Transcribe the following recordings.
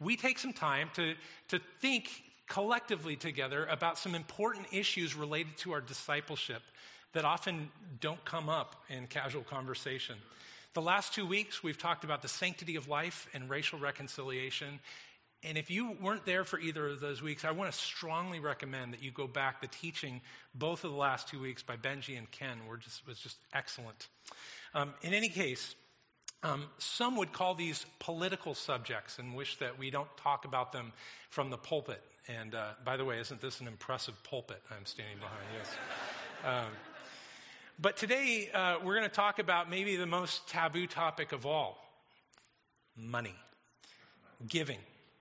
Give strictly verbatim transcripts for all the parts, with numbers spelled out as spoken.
we take some time to, to think collectively together about some important issues related to our discipleship that often don't come up in casual conversation. The last two weeks, we've talked about the sanctity of life and racial reconciliation. And if you weren't there for either of those weeks, I want to strongly recommend that you go back. The teaching, both of the last two weeks by Benji and Ken, were just was just excellent. Um, in any case, um, some would call these political subjects and wish that we don't talk about them from the pulpit. And uh, by the way, isn't this an impressive pulpit I'm standing behind? Yes. Um, but today, uh, we're going to talk about maybe the most taboo topic of all: money, giving.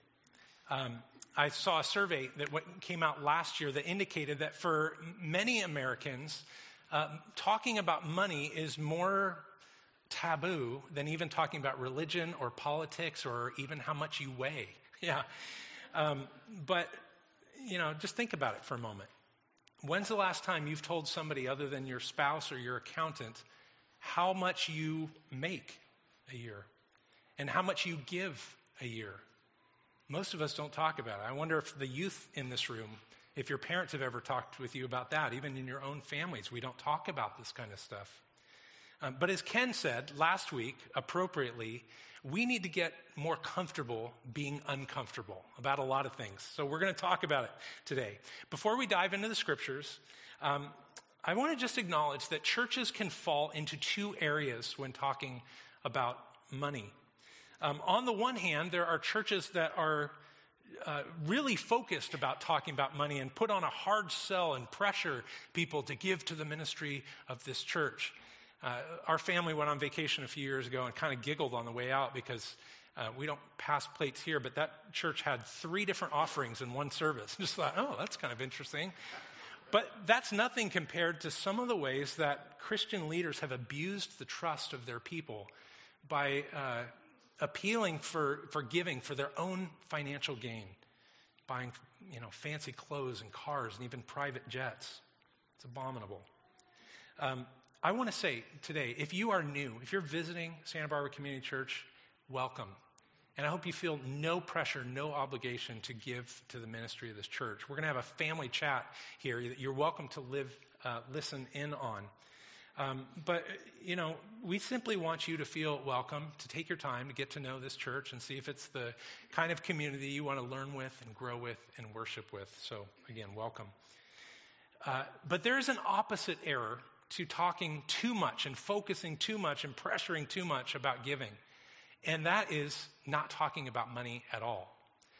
Um, I saw a survey that came out last year that indicated that for many Americans, uh, talking about money is more taboo than even talking about religion or politics or even how much you weigh. Yeah. Um, but, you know, just think about it for a moment. When's the last time you've told somebody other than your spouse or your accountant how much you make a year and how much you give a year? Most of us don't talk about it. I wonder if the youth in this room, if your parents have ever talked with you about that. Even in your own families, we don't talk about this kind of stuff. Um, but as Ken said last week, appropriately, we need to get more comfortable being uncomfortable about a lot of things. So we're going to talk about it today. Before we dive into the scriptures, um, I want to just acknowledge that churches can fall into two areas when talking about money. Um, on the one hand, there are churches that are uh, really focused about talking about money and put on a hard sell and pressure people to give to the ministry of this church. Uh, our family went on vacation a few years ago and kind of giggled on the way out because uh, we don't pass plates here, but that church had three different offerings in one service. Just thought, oh, that's kind of interesting. But that's nothing compared to some of the ways that Christian leaders have abused the trust of their people by uh, appealing for, for giving for their own financial gain, buying, you know, fancy clothes and cars and even private jets. It's abominable. Um, I want to say today, if you are new, if you're visiting Santa Barbara Community Church, welcome. And I hope you feel no pressure, no obligation to give to the ministry of this church. We're going to have a family chat here that you're welcome to live, uh, listen in on. Um, but, you know, we simply want you to feel welcome, to take your time to get to know this church and see if it's the kind of community you want to learn with and grow with and worship with. So, again, welcome. Uh, but there is an opposite error to talking too much and focusing too much and pressuring too much about giving. And that is not talking about money at all.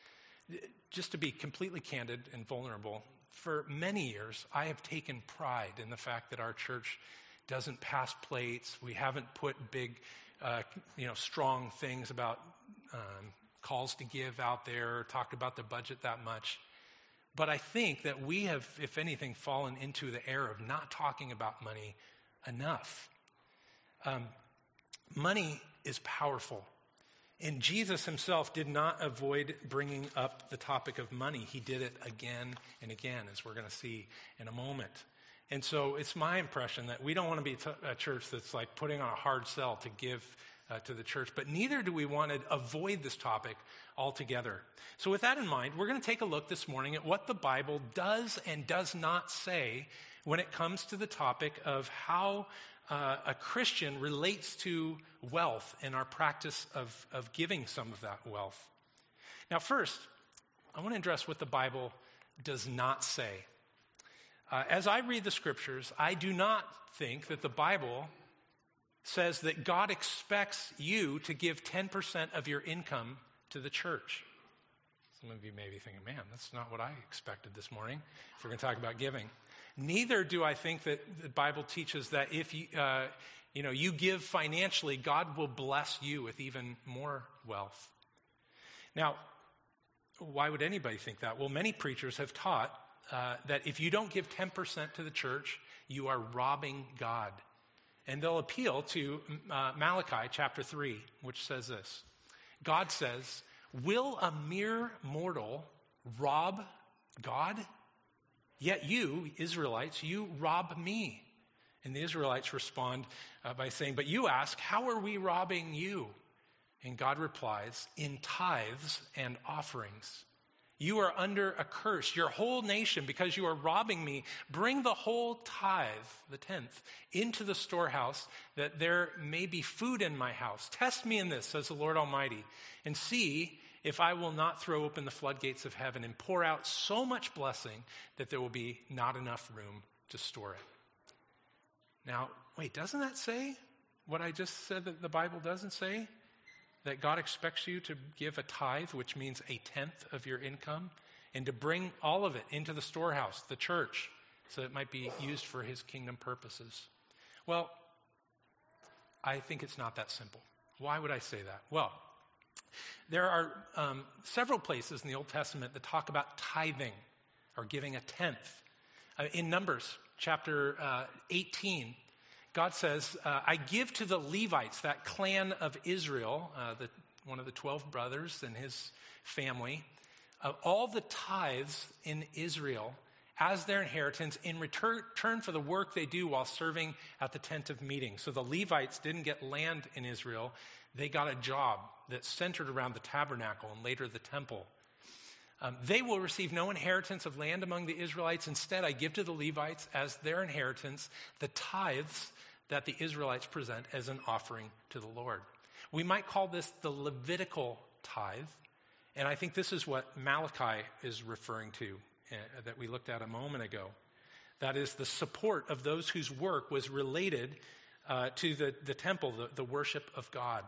Just to be completely candid and vulnerable, for many years, I have taken pride in the fact that our church doesn't pass plates. We haven't put big, uh, you know, strong things about um, calls to give out there, or talked about the budget that much. But I think that we have, if anything, fallen into the error of not talking about money enough. Um, money is powerful. And Jesus himself did not avoid bringing up the topic of money. He did it again and again, as we're going to see in a moment. And so it's my impression that we don't want to be a church that's like putting on a hard sell to give uh, to the church, but neither do we want to avoid this topic altogether. So with that in mind, we're going to take a look this morning at what the Bible does and does not say when it comes to the topic of how uh, a Christian relates to wealth and our practice of, of giving some of that wealth. Now, first, I want to address what the Bible does not say. Uh, as I read the scriptures, I do not think that the Bible says that God expects you to give ten percent of your income to the church. Some of you may be thinking, man, that's not what I expected this morning, if we're going to talk about giving. Neither do I think that the Bible teaches that if you, uh, you know, you give financially, God will bless you with even more wealth. Now, why would anybody think that? Well, many preachers have taught uh, that if you don't give ten percent to the church, you are robbing God. And they'll appeal to uh, Malachi chapter three, which says this. God says, will a mere mortal rob God? Yet you, Israelites, you rob me. And the Israelites respond uh, by saying, but you ask, how are we robbing you? And God replies, in tithes and offerings. You are under a curse, your whole nation, because you are robbing me. Bring the whole tithe, the tenth, into the storehouse, that there may be food in my house. Test me in this, says the Lord Almighty, and see if I will not throw open the floodgates of heaven and pour out so much blessing that there will be not enough room to store it. Now, wait, doesn't that say what I just said that the Bible doesn't say? That God expects you to give a tithe, which means a tenth of your income, and to bring all of it into the storehouse, the church, so it might be used for his kingdom purposes. Well, I think it's not that simple. Why would I say that? Well, there are um, several places in the Old Testament that talk about tithing or giving a tenth. Uh, in Numbers chapter uh, eighteen, God says, uh, I give to the Levites, that clan of Israel, uh, the, one of the twelve brothers and his family, uh, all the tithes in Israel as their inheritance in return, return for the work they do while serving at the tent of meeting. So the Levites didn't get land in Israel. They got a job that centered around the tabernacle and later the temple. Um, they will receive no inheritance of land among the Israelites. Instead, I give to the Levites as their inheritance the tithes that the Israelites present as an offering to the Lord. We might call this the Levitical tithe, and I think this is what Malachi is referring to uh, that we looked at a moment ago. That is the support of those whose work was related uh, to the, the temple, the, the worship of God.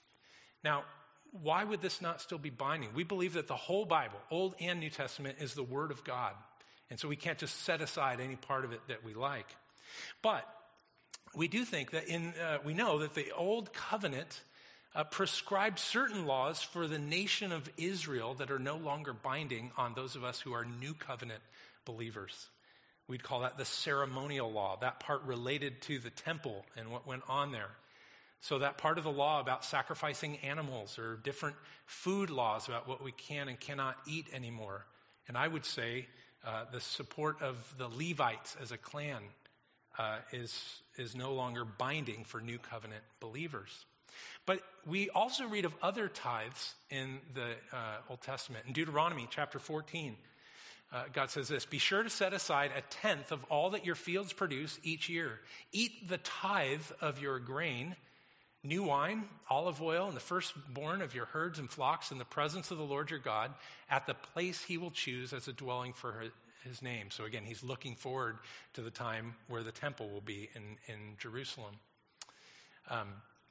Now, why would this not still be binding? We believe that the whole Bible, Old and New Testament, is the Word of God. And so we can't just set aside any part of it that we like. But we do think that in, uh, we know that the Old Covenant uh, prescribed certain laws for the nation of Israel that are no longer binding on those of us who are New Covenant believers. We'd call that the ceremonial law, that part related to the temple and what went on there. So that part of the law about sacrificing animals or different food laws about what we can and cannot eat anymore. And I would say uh, the support of the Levites as a clan uh, is, is no longer binding for New Covenant believers. But we also read of other tithes in the uh, Old Testament. In Deuteronomy chapter fourteen, uh, God says this, be sure to set aside a tenth of all that your fields produce each year. Eat the tithe of your grain, new wine, olive oil, and the firstborn of your herds and flocks in the presence of the Lord your God at the place he will choose as a dwelling for his name. So again, he's looking forward to the time where the temple will be in, in Jerusalem. Um,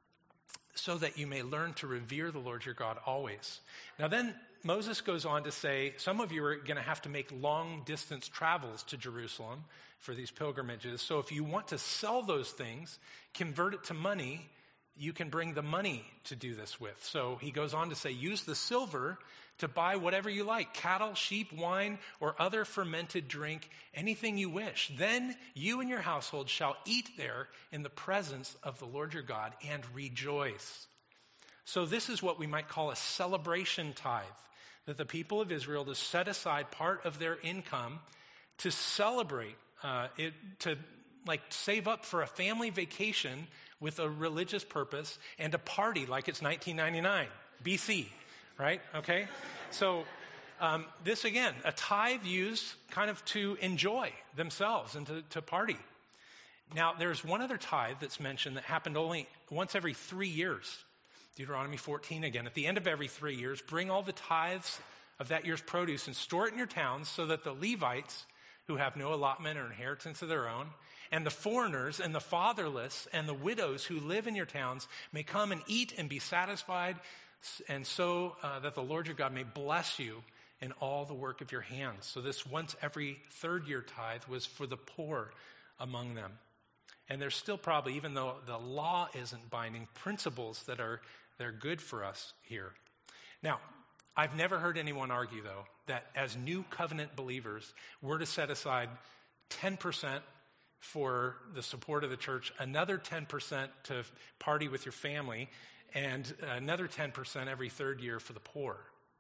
so that you may learn to revere the Lord your God always. Now then, Moses goes on to say, some of you are going to have to make long distance travels to Jerusalem for these pilgrimages. So if you want to sell those things, convert it to money, you can bring the money to do this with. So he goes on to say, use the silver to buy whatever you like, cattle, sheep, wine, or other fermented drink, anything you wish. Then you and your household shall eat there in the presence of the Lord your God and rejoice. So this is what we might call a celebration tithe, that the people of Israel to set aside part of their income to celebrate, uh, it, to like save up for a family vacation with a religious purpose and a party like it's nineteen ninety-nine B C, right? Okay? So um, this, again, a tithe used kind of to enjoy themselves and to, to party. Now, there's one other tithe that's mentioned that happened only once every three years. Deuteronomy fourteen again. At the end of every three years, bring all the tithes of that year's produce and store it in your towns so that the Levites, who have no allotment or inheritance of their own, and the foreigners and the fatherless and the widows who live in your towns may come and eat and be satisfied, and so uh, that the Lord your God may bless you in all the work of your hands. So this once every third year tithe was for the poor among them. And there's still probably, even though the law isn't binding, principles that are they're good for us here. Now, I've never heard anyone argue, though, that as new covenant believers, we're to set aside ten percent for the support of the church, another ten percent to party with your family, and another ten percent every third year for the poor.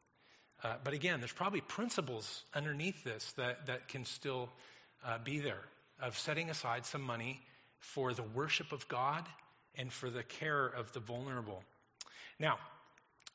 Uh, but again, there's probably principles underneath this that, that can still uh, be there, of setting aside some money for the worship of God and for the care of the vulnerable. Now,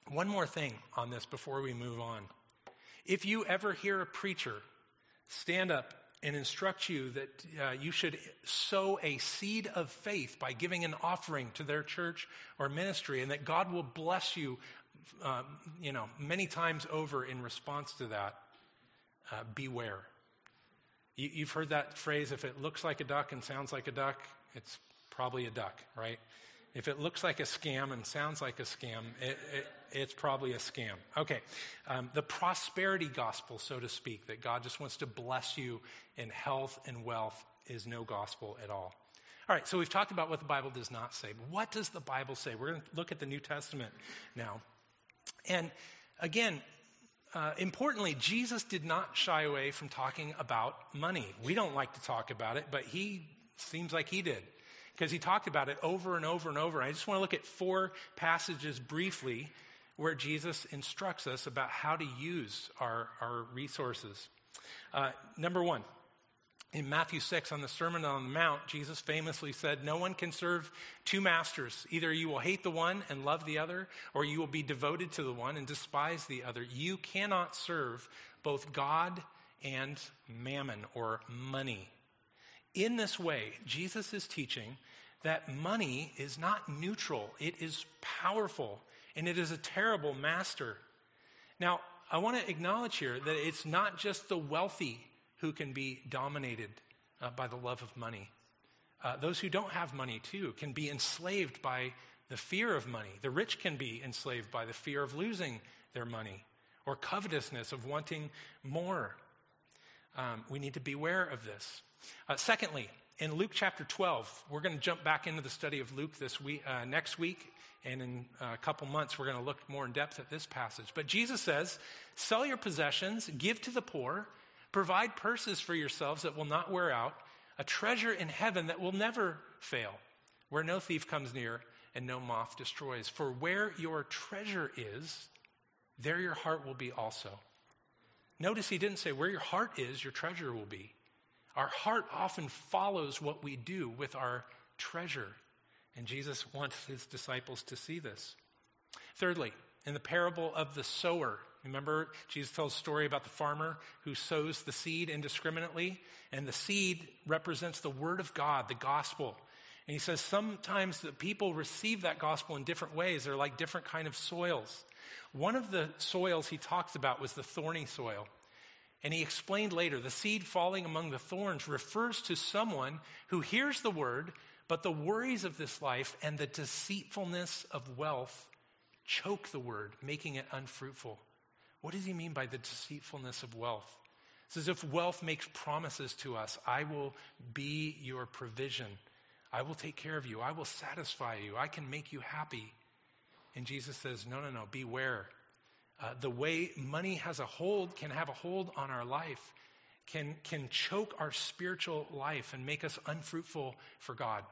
One more thing on this before we move on. If you ever hear a preacher stand up and instruct you that uh, you should sow a seed of faith by giving an offering to their church or ministry, and that God will bless you, um, you know, many times over in response to that, uh, beware. You, you've heard that phrase, if it looks like a duck and sounds like a duck, it's probably a duck, right? If it looks like a scam and sounds like a scam, it, it, it's probably a scam. Okay, um, the prosperity gospel, so to speak, that God just wants to bless you in health and wealth is no gospel at all. All right, so we've talked about what the Bible does not say. But what does the Bible say? We're going to look at the New Testament now. And again, uh, importantly, Jesus did not shy away from talking about money. We don't like to talk about it, but he seems like he did, because he talked about it over and over and over. I just want to look at four passages briefly where Jesus instructs us about how to use our, our resources. Uh, number one, in Matthew six, on the Sermon on the Mount, Jesus famously said, no one can serve two masters. Either you will hate the one and love the other, or you will be devoted to the one and despise the other. You cannot serve both God and mammon, or money. In this way, Jesus is teaching that money is not neutral. It is powerful, and it is a terrible master. Now, I want to acknowledge here that it's not just the wealthy who can be dominated uh, by the love of money. Uh, those who don't have money, too, can be enslaved by the fear of money. The rich can be enslaved by the fear of losing their money, or covetousness of wanting more. Um, we need to beware of this. Uh, secondly, in Luke chapter twelve, we're going to jump back into the study of Luke this week, uh, next week, and in a couple months, we're going to look more in depth at this passage. But Jesus says, sell your possessions, give to the poor, provide purses for yourselves that will not wear out, a treasure in heaven that will never fail, where no thief comes near and no moth destroys. For where your treasure is, there your heart will be also. Notice he didn't say where your heart is, your treasure will be. Our heart often follows what we do with our treasure. And Jesus wants his disciples to see this. Thirdly, in the parable of the sower, remember Jesus tells a story about the farmer who sows the seed indiscriminately, and the seed represents the word of God, the gospel. And he says sometimes the people receive that gospel in different ways. They're like different kind of soils. One of the soils he talks about was the thorny soil. And he explained later, the seed falling among the thorns refers to someone who hears the word, but the worries of this life and the deceitfulness of wealth choke the word, making it unfruitful. What does he mean by the deceitfulness of wealth? It's as if wealth makes promises to us. I will be your provision. I will take care of you. I will satisfy you. I can make you happy. And Jesus says, no, no, no, beware. Uh, the way money has a hold, can have a hold on our life, can, can choke our spiritual life and make us unfruitful for God.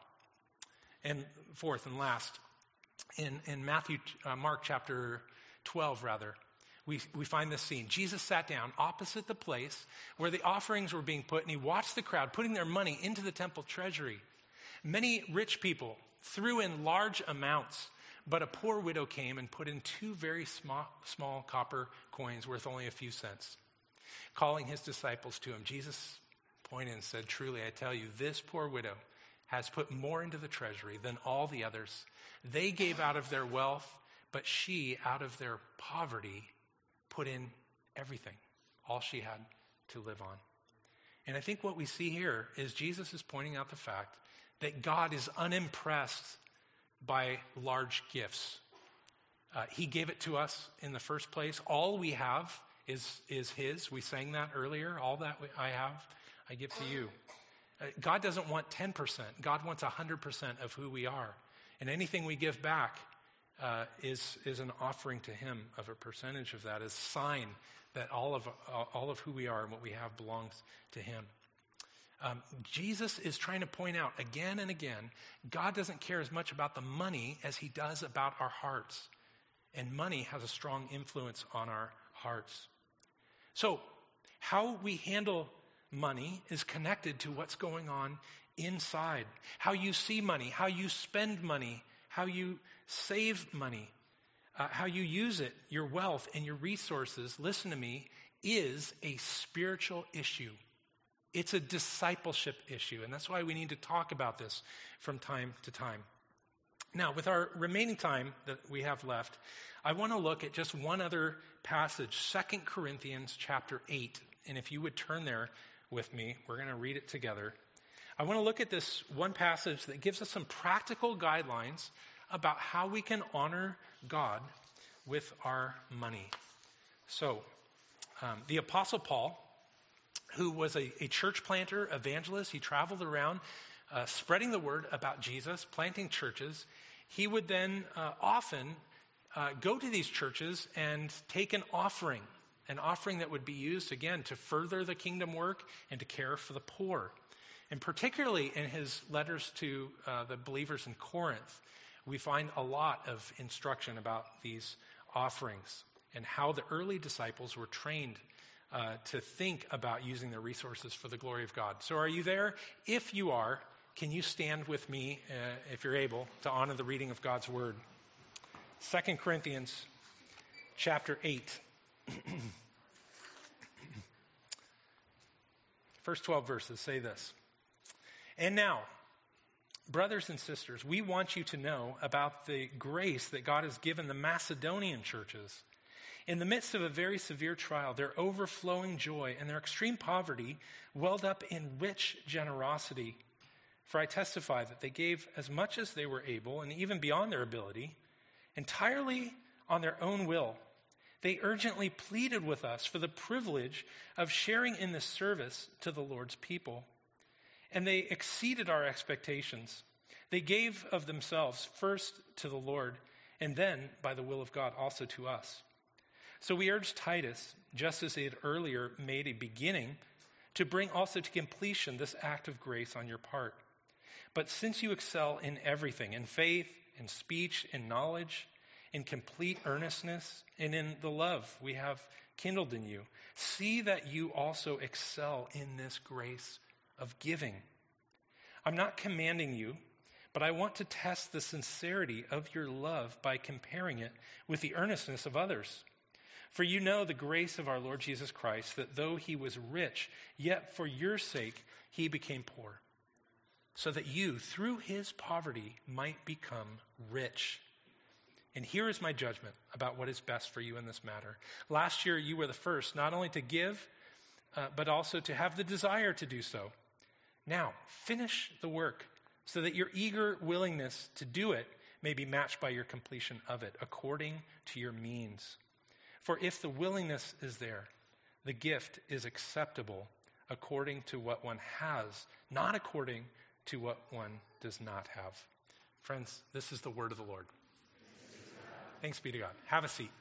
And fourth and last, in, in Matthew, uh, Mark chapter twelve, rather, we, we find this scene. Jesus sat down opposite the place where the offerings were being put, and he watched the crowd putting their money into the temple treasury. Many rich people threw in large amounts, but a poor widow came and put in two very small, small copper coins worth only a few cents. Calling his disciples to him, Jesus pointed and said, truly, I tell you, this poor widow has put more into the treasury than all the others. They gave out of their wealth, but she, out of their poverty, put in everything, all she had to live on. And I think what we see here is Jesus is pointing out the fact that God is unimpressed by large gifts. Uh, he gave it to us in the first place. All we have is, is his. We sang that earlier. All that I have, I give to you. Uh, God doesn't want ten percent. God wants one hundred percent of who we are. And anything we give back uh, is, is an offering to him of a percentage of that, as a sign that all of, uh, all of who we are and what we have belongs to him. Um, Jesus is trying to point out again and again, God doesn't care as much about the money as he does about our hearts. And money has a strong influence on our hearts. So, how we handle money is connected to what's going on inside. How you see money, how you spend money, how you save money. uh, how you use it, your wealth and your resources, listen to me, is a spiritual issue. It's a discipleship issue, and that's why we need to talk about this from time to time. Now, with our remaining time that we have left, I want to look at just one other passage, Second Corinthians chapter eight. And if you would turn there with me, we're going to read it together. I want to look at this one passage that gives us some practical guidelines about how we can honor God with our money. So, um, the Apostle Paul, who was a, a church planter, evangelist, he traveled around uh, spreading the word about Jesus, planting churches. He would then uh, often uh, go to these churches and take an offering, an offering that would be used, again, to further the kingdom work and to care for the poor. And particularly in his letters to uh, the believers in Corinth, we find a lot of instruction about these offerings and how the early disciples were trained uh, to think about using their resources for the glory of God. So are you there? If you are, can you stand with me, uh, if you're able, to honor the reading of God's word? Second Corinthians chapter eight. First twelve verses say this. And now, brothers and sisters, we want you to know about the grace that God has given the Macedonian churches. In the midst of a very severe trial, their overflowing joy and their extreme poverty welled up in rich generosity. For I testify that they gave as much as they were able, and even beyond their ability, entirely on their own will. They urgently pleaded with us for the privilege of sharing in this service to the Lord's people. And they exceeded our expectations. They gave of themselves first to the Lord, and then, by the will of God, also to us. So we urge Titus, just as he had earlier made a beginning, to bring also to completion this act of grace on your part. But since you excel in everything, in faith, in speech, in knowledge, in complete earnestness, and in the love we have kindled in you, see that you also excel in this grace of giving. I'm not commanding you, but I want to test the sincerity of your love by comparing it with the earnestness of others. For you know the grace of our Lord Jesus Christ, that though he was rich, yet for your sake he became poor, so that you, through his poverty, might become rich. And here is my judgment about what is best for you in this matter. Last year you were the first, not only to give, uh, but also to have the desire to do so. Now, finish the work so that your eager willingness to do it may be matched by your completion of it, according to your means. For if the willingness is there, the gift is acceptable according to what one has, not according to what one does not have. Friends, this is the word of the Lord. Thanks be to God. Have a seat.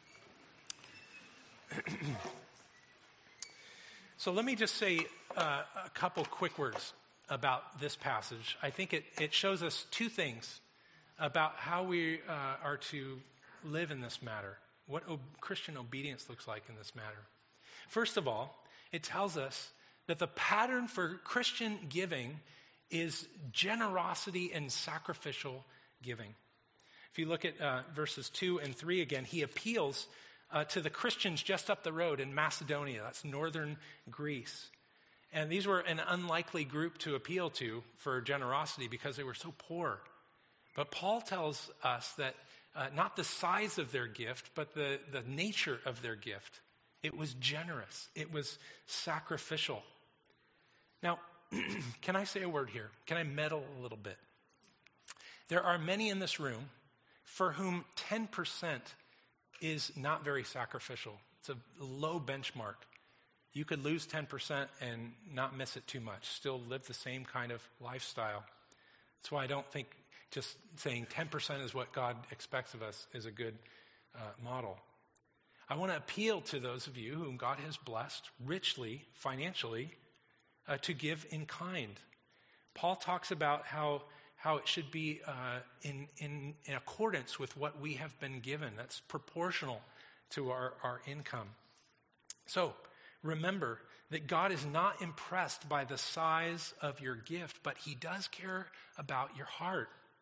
So let me just say uh, a couple quick words about this passage. I think it, it shows us two things about how we uh, are to live in this matter, what ob- Christian obedience looks like in this matter. First of all, it tells us that the pattern for Christian giving is generosity and sacrificial giving. If you look at uh, verses two and three again, he appeals uh, to the Christians just up the road in Macedonia. That's northern Greece. And these were an unlikely group to appeal to for generosity because they were so poor. But Paul tells us that uh, not the size of their gift, but the, the nature of their gift. It was generous. It was sacrificial. Now, can I say a word here? Can I meddle a little bit? There are many in this room for whom ten percent is not very sacrificial. It's a low benchmark. You could lose ten percent and not miss it too much, still live the same kind of lifestyle. That's why I don't think just saying ten percent is what God expects of us is a good uh, model. I want to appeal to those of you whom God has blessed richly, financially, uh, to give in kind. Paul talks about how how it should be uh, in, in, in accordance with what we have been given. That's proportional to our, our income. So remember that God is not impressed by the size of your gift, but he does care about your heart.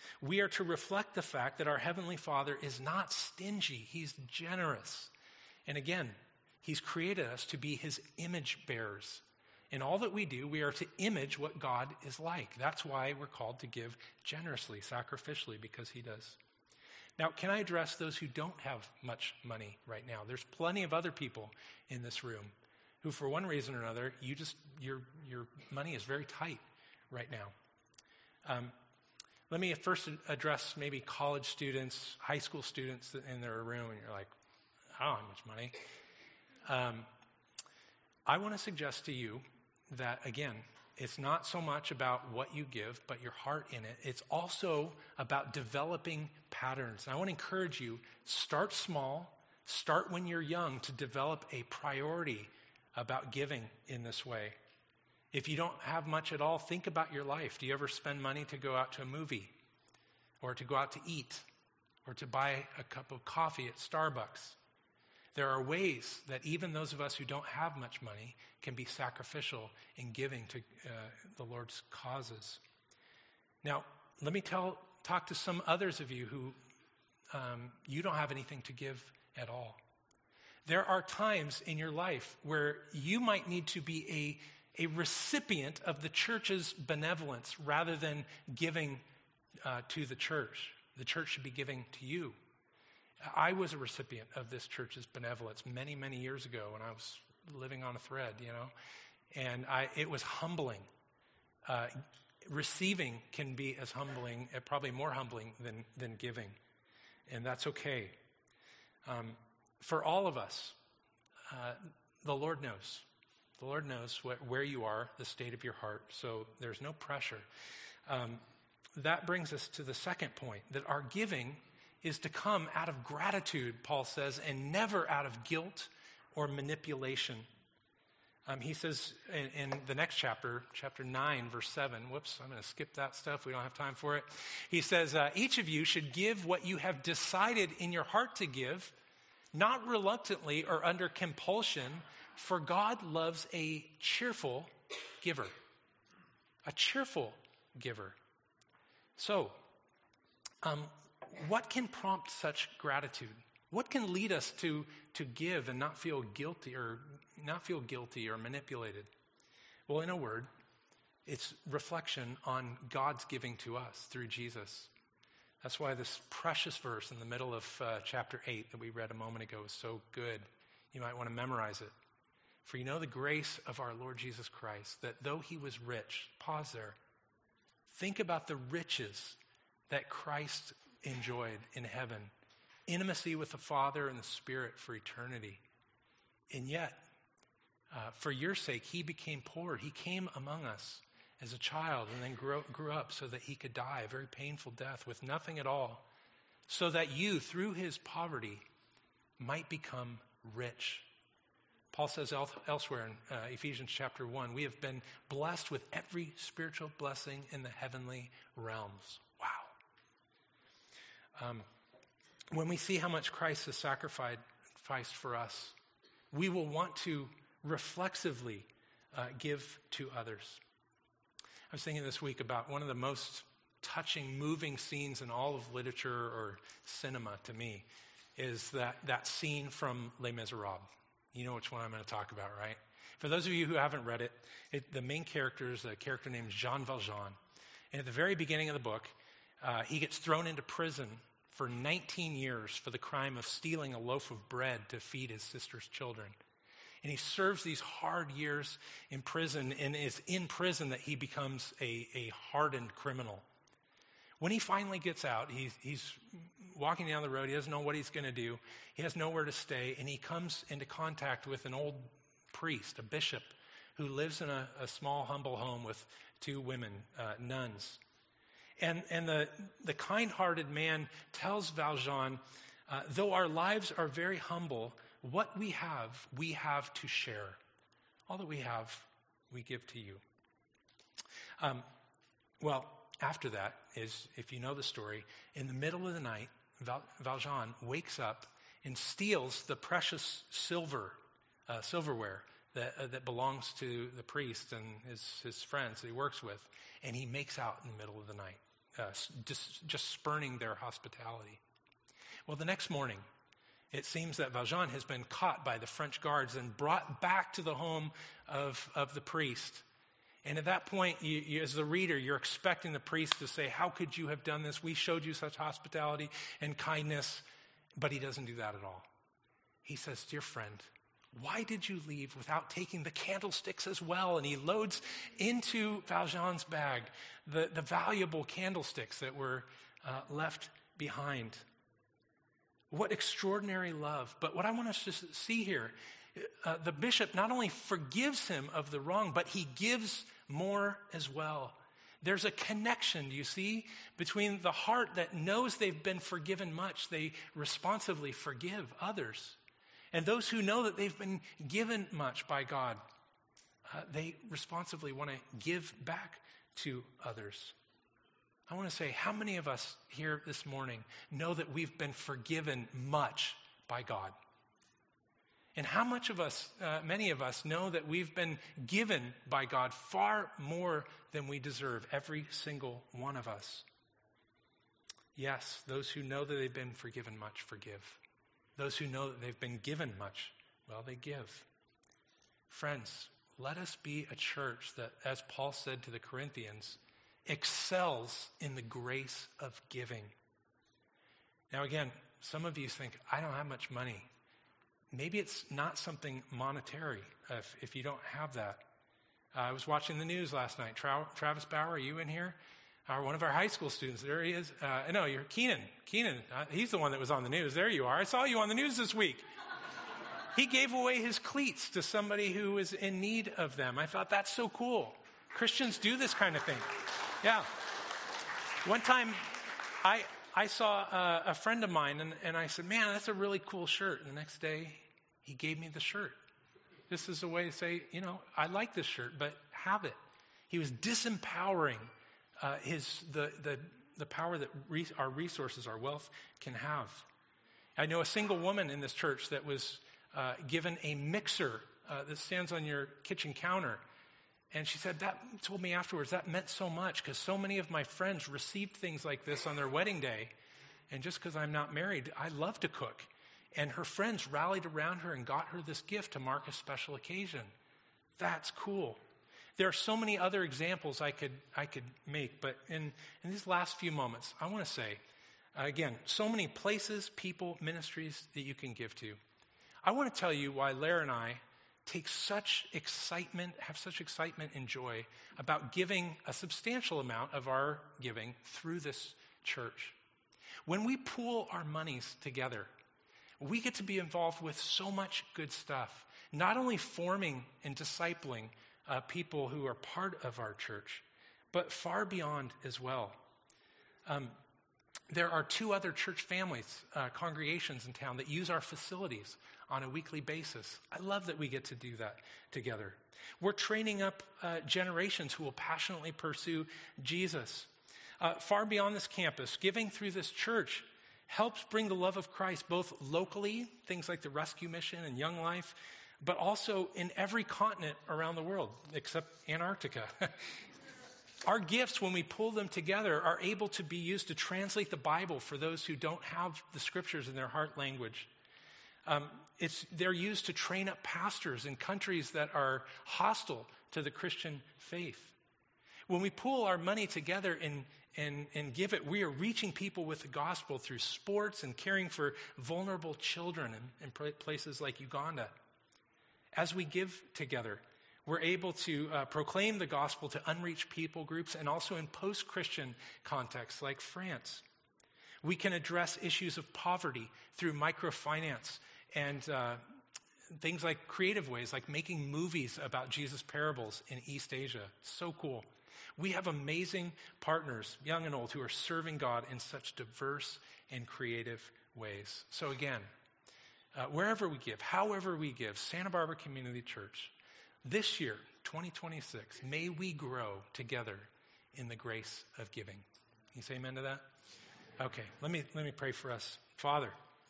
We are to reflect the fact that our Heavenly Father is not stingy. He's generous. And again, He's created us to be His image bearers. In all that we do, we are to image what God is like. That's why we're called to give generously, sacrificially, because He does. Now, can I address those who don't have much money right now? There's plenty of other people in this room who, for one reason or another, you just your your money is very tight right now. Um, let me first address maybe college students, high school students in their room, and you're like, I don't have much money. Um, I want to suggest to you that, again, it's not so much about what you give, but your heart in it. It's also about developing patterns. And I want to encourage you, start small, start when you're young to develop a priority about giving in this way. If you don't have much at all, think about your life. Do you ever spend money to go out to a movie or to go out to eat or to buy a cup of coffee at Starbucks? There are ways that even those of us who don't have much money can be sacrificial in giving to uh, the Lord's causes. Now, let me tell, talk to some others of you who um, you don't have anything to give at all. There are times in your life where you might need to be a, a recipient of the church's benevolence rather than giving uh, to the church. The church should be giving to you. I was a recipient of this church's benevolence many, many years ago when I was living on a thread, you know, and I, it was humbling. Uh, receiving can be as humbling, uh, probably more humbling than, than giving, and that's okay. Um, for all of us, uh, the Lord knows. The Lord knows what, where you are, the state of your heart, so there's no pressure. Um, that brings us to the second point, that our giving is to come out of gratitude, Paul says, and never out of guilt or manipulation. Um, he says in, in the next chapter, chapter nine, verse seven, whoops, I'm going to skip that stuff. We don't have time for it. He says, uh, each of you should give what you have decided in your heart to give, not reluctantly or under compulsion, for God loves a cheerful giver. A cheerful giver. So, um, what can prompt such gratitude? What can lead us to, to give and not feel guilty or not feel guilty or manipulated? Well, in a word, it's reflection on God's giving to us through Jesus. That's why this precious verse in the middle of uh, chapter eight that we read a moment ago is so good. You might want to memorize it. For you know the grace of our Lord Jesus Christ, that though he was rich, pause there, think about the riches that Christ enjoyed in heaven, intimacy with the Father and the Spirit for eternity. And yet, uh, for your sake, he became poor. He came among us as a child and then grew, grew up so that he could die a very painful death with nothing at all, so that you, through his poverty, might become rich. Paul says el- elsewhere in uh, Ephesians chapter one, we have been blessed with every spiritual blessing in the heavenly realms. Wow. Um, when we see how much Christ has sacrificed for us, we will want to reflexively uh, give to others. I was thinking this week about one of the most touching, moving scenes in all of literature or cinema to me is that, that scene from Les Miserables. You know which one I'm going to talk about, right? For those of you who haven't read it, it the main character is a character named Jean Valjean. And at the very beginning of the book, uh, he gets thrown into prison for nineteen years for the crime of stealing a loaf of bread to feed his sister's children. And he serves these hard years in prison, and it's in prison that he becomes a, a hardened criminal. When he finally gets out, he's, he's walking down the road. He doesn't know what he's going to do. He has nowhere to stay, and he comes into contact with an old priest, a bishop, who lives in a, a small, humble home with two women, uh, nuns. And, and the, the kind-hearted man tells Valjean, uh, though our lives are very humble, what we have, we have to share. All that we have, we give to you. Um, well, after that is, if you know the story, in the middle of the night, Val- Valjean wakes up and steals the precious silver, uh, silverware that, uh, that belongs to the priest and his, his friends that he works with, and he makes out in the middle of the night uh, just, just spurning their hospitality. Well, the next morning, it seems that Valjean has been caught by the French guards and brought back to the home of, of the priest. And at that point, you, you, as the reader, you're expecting the priest to say, how could you have done this? We showed you such hospitality and kindness. But he doesn't do that at all. He says, dear friend, why did you leave without taking the candlesticks as well? And he loads into Valjean's bag the, the valuable candlesticks that were uh, left behind. What extraordinary love. But what I want us to see here, uh, the bishop not only forgives him of the wrong, but he gives more as well. There's a connection, do you see, between the heart that knows they've been forgiven much, they responsively forgive others, and those who know that they've been given much by God, uh, they responsively want to give back to others. I want to say, how many of us here this morning know that we've been forgiven much by God? And how much of us, uh, many of us, know that we've been given by God far more than we deserve, every single one of us? Yes, those who know that they've been forgiven much, forgive. Those who know that they've been given much, well, they give. Friends, let us be a church that, as Paul said to the Corinthians, excels in the grace of giving. Now again, some of you think, I don't have much money. Maybe it's not something monetary if, if you don't have that. Uh, I was watching the news last night. Tra- Travis Bauer, are you in here? Uh, one of our high school students. There he is. Uh, no, you're Keenan. Keenan, uh, he's the one that was on the news. There you are. I saw you on the news this week. He gave away his cleats to somebody who was in need of them. I thought, that's so cool. Christians do this kind of thing. Yeah. One time, I I saw uh, a friend of mine, and, and I said, man, that's a really cool shirt. And the next day, he gave me the shirt. This is a way to say, you know, I like this shirt, but have it. He was disempowering uh, his the, the, the power that re- our resources, our wealth can have. I know a single woman in this church that was uh, given a mixer uh, that stands on your kitchen counter. And she said, that told me afterwards, that meant so much because so many of my friends received things like this on their wedding day. And just because I'm not married, I love to cook. And her friends rallied around her and got her this gift to mark a special occasion. That's cool. There are so many other examples I could I could make, but in, in these last few moments, I want to say, uh, again, so many places, people, ministries that you can give to. I want to tell you why Lara and I take such excitement, have such excitement and joy about giving a substantial amount of our giving through this church. When we pool our monies together, we get to be involved with so much good stuff, not only forming and discipling uh, people who are part of our church, but far beyond as well. Um, there are two other church families, uh, congregations in town that use our facilities on a weekly basis. I love that we get to do that together. We're training up uh, generations who will passionately pursue Jesus. Uh, far beyond this campus, giving through this church helps bring the love of Christ both locally, things like the Rescue Mission and Young Life, but also in every continent around the world, except Antarctica. Our gifts, when we pull them together, are able to be used to translate the Bible for those who don't have the scriptures in their heart language. Um, it's, they're used to train up pastors in countries that are hostile to the Christian faith. When we pool our money together and, and, and give it, we are reaching people with the gospel through sports and caring for vulnerable children in, in places like Uganda. As we give together, we're able to uh, proclaim the gospel to unreached people groups and also in post-Christian contexts like France. We can address issues of poverty through microfinance and uh, things like creative ways, like making movies about Jesus' parables in East Asia. So cool. We have amazing partners, young and old, who are serving God in such diverse and creative ways. So again, uh, wherever we give, however we give, Santa Barbara Community Church, this year, twenty twenty-six, may we grow together in the grace of giving. Can you say amen to that? Okay, let me let me pray for us. Father,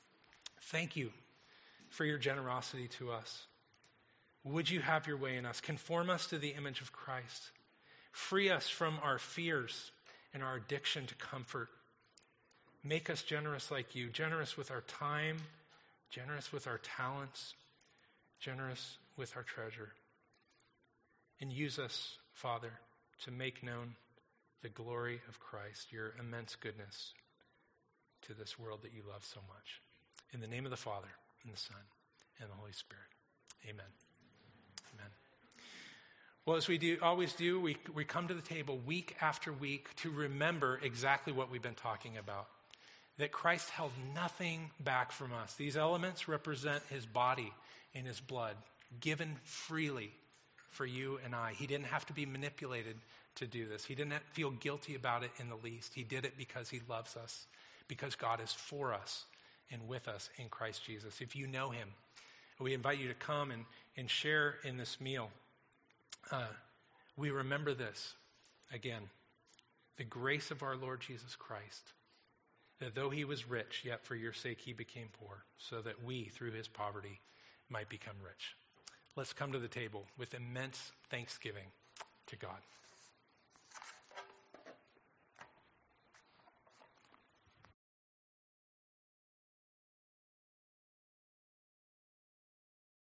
thank you for your generosity to us. Would you have your way in us? Conform us to the image of Christ. Free us from our fears and our addiction to comfort. Make us generous like you, generous with our time, generous with our talents, generous with our treasure. And use us, Father, to make known the glory of Christ, your immense goodness to this world that you love so much. In the name of the Father, and the Son, and the Holy Spirit. Amen. Amen. Well, as we do, always do, we, we come to the table week after week to remember exactly what we've been talking about. That Christ held nothing back from us. These elements represent his body and his blood, given freely for you and I. He didn't have to be manipulated to do this. He didn't feel guilty about it in the least. He did it because he loves us, because God is for us and with us in Christ Jesus. If you know him, we invite you to come and, and share in this meal. Uh, we remember this, again, the grace of our Lord Jesus Christ, that though he was rich, yet for your sake he became poor, so that we, through his poverty, might become rich. Let's come to the table with immense thanksgiving to God.